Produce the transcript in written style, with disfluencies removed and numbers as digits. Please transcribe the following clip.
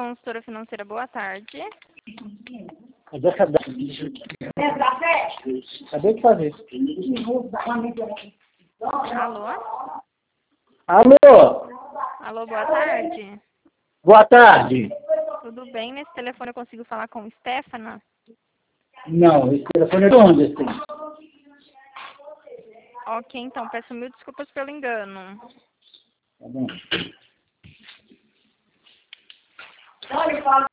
consultora financeira, boa tarde. Acabei de fazer. Alô? Alô? Alô, boa tarde. Boa tarde. Tudo bem? Nesse telefone eu consigo falar com Stefana? Não, esse telefone é de onde, assim? Ok, então, peço mil desculpas pelo engano. Tá bom.